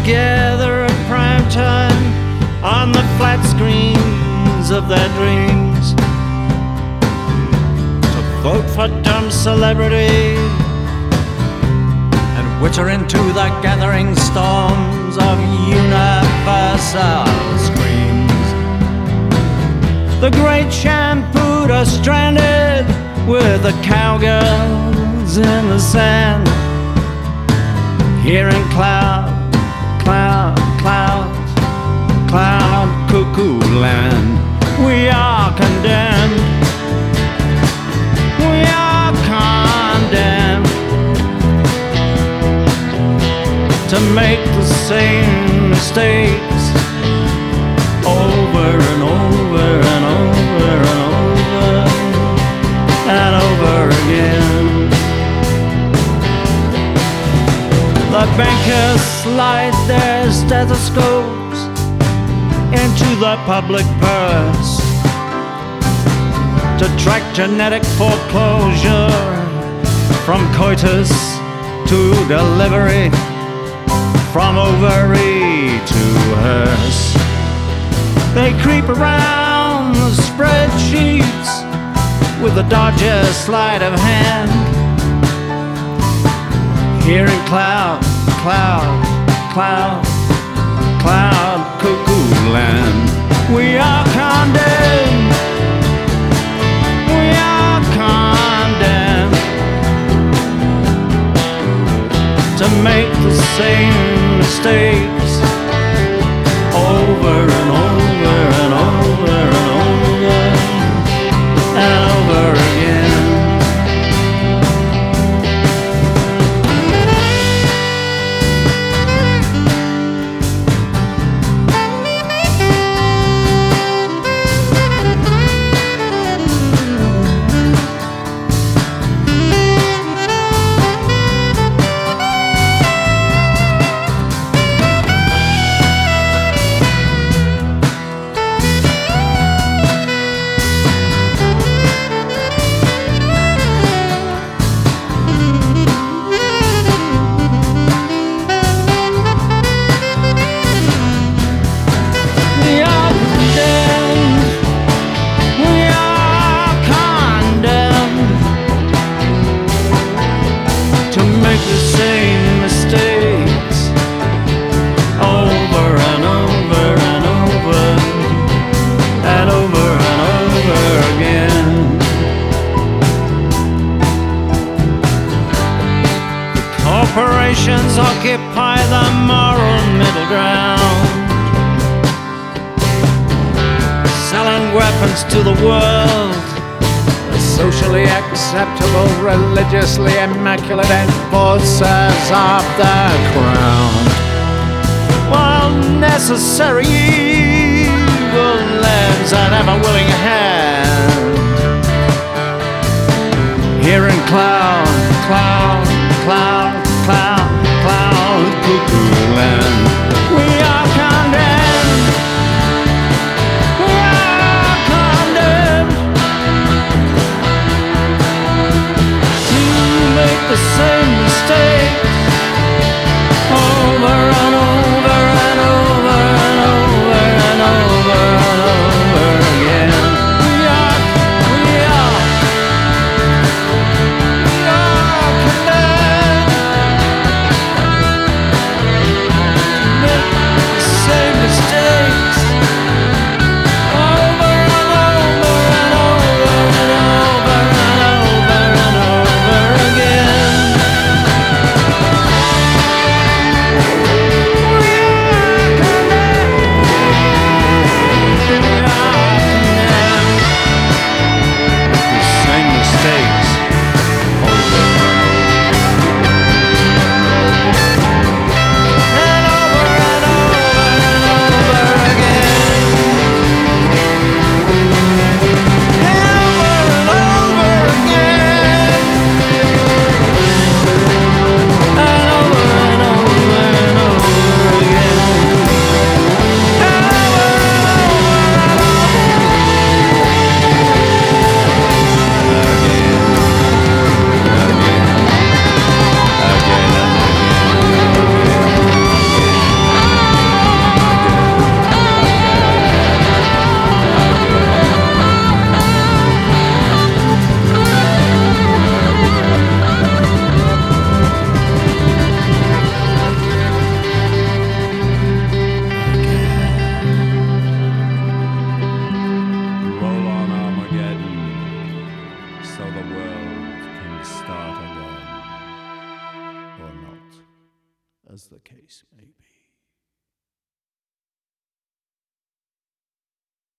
together at prime time on the flat screens of their dreams to vote for dumb celebrity and witter into the gathering storms of universal screams. The great shampooed are stranded with the cowgirls in the sand, hearing cloud, cloud, cloud, cloud cuckoo land. We are condemned. We are condemned to make the same mistakes over and over and over and over and over again. The bankers slide their stethoscopes into the public purse to track genetic foreclosure from coitus to delivery, from ovary to hearse. They creep around the spreadsheets with a dodgy sleight of hand, hearing cloud, cloud, cloud, cloud cuckoo land. We are condemned. We are condemned to make the same mistakes over and over and over and over and over again. Corporations occupy the moral middle ground, selling weapons to the world, the socially acceptable, religiously immaculate enforcers of the crown, while necessary evil lends an ever-willing hand, hearing cloud, cloud, cloud, cloud, cloud cuckoo land. We are condemned. We are condemned to make the same mistakes over and over and over and over and over and over again. so the world can start again. Or not, as the case may be.